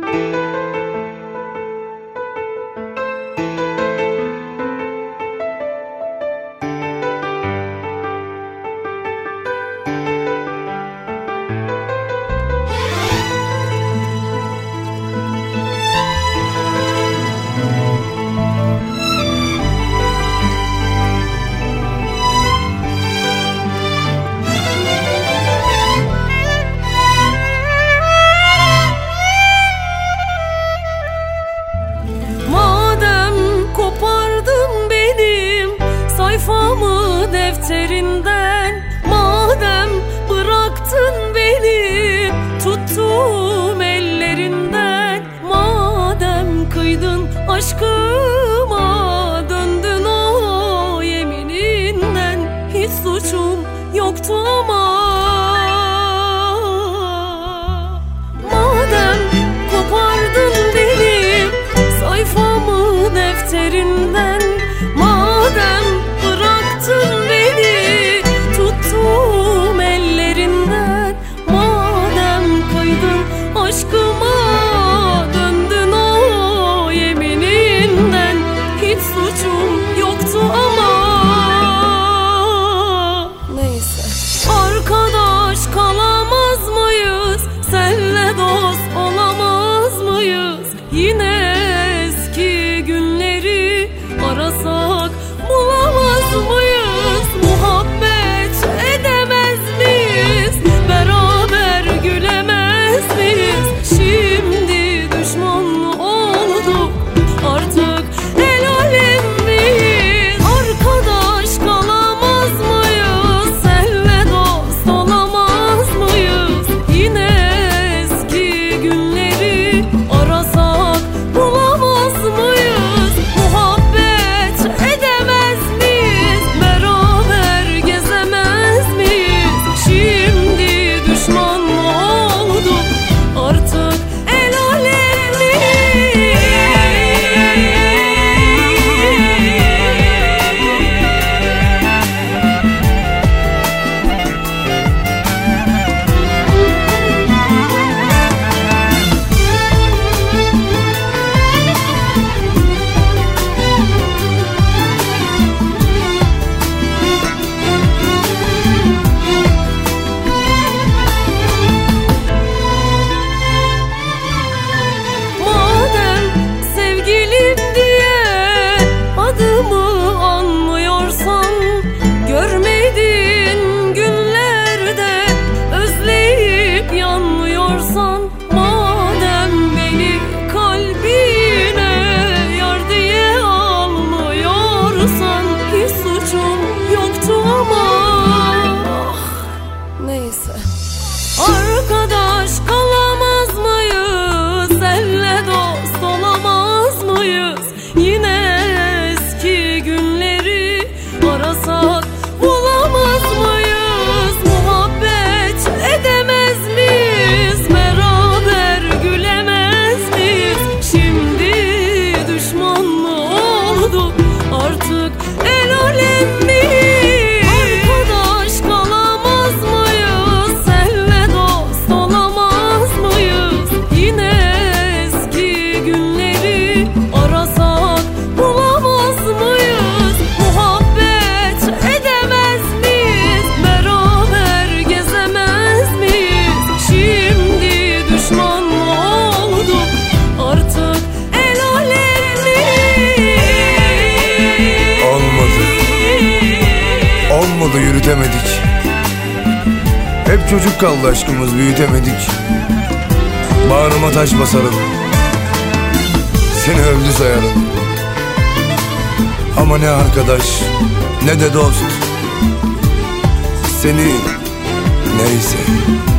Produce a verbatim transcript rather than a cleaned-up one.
Sayfamı defterinden, madem bıraktın beni tuttuğum ellerinden, madem kıydın aşkıma döndün o yemininden, hiç suçum yoktu ama madem kopardın beni sayfamı defterinden, madem bıraktın beni tuttuğum ellerinden, madem kıydın aşkıma döndün o yemininden, hiç suçum yoktu ama neyse. Arkadaş kalamaz mıyız? Senle dost olamaz mıyız? Yine eski günleri arasak bulamaz mıyız? Muhabbet edemez miyiz? Beraber gülemez miyiz? Şimdi düşman mı olduk? Artık el alem miyiz? Arkadaş kalamaz mıyız? Senle dost olamaz mıyız? Yine eski günleri arasak bulamaz mıyız? Muhabbet edemez miyiz? Beraber gezemez miyiz? Şimdi düşman mı olduk? Artık el alem miyiz? Madem sevgilim diye adımı anmıyorsan, görmediğin günlerde özleyip yanmıyorsan, madem beni kalbine yar diye almıyorsan, hiç suçum yoktu ama neyse. Arkadaş kalamaz mıyız? Senle dost olamaz mıyız? Yine eski günleri arasak bulamaz mıyız? Muhabbet edemez miyiz? Beraber gülemez miyiz? Şimdi düşman mı olduk? Artık el alem miyiz? Arkadaş kalamaz mıyız? Senle dost olamaz mıyız? Yine eski günleri arasak bulamaz mıyız? Muhabbet edemez miyiz? Beraber gezemez miyiz? Şimdi düşman mı olduk? Artık el alem miyiz? Olmadı. Olmadı, yürütemedik. Hep çocuk kaldı aşkımız, büyütemedik. Bağrıma taş basarım, seni öldü sayarım. Ama ne arkadaş ne de dost, seni neyse.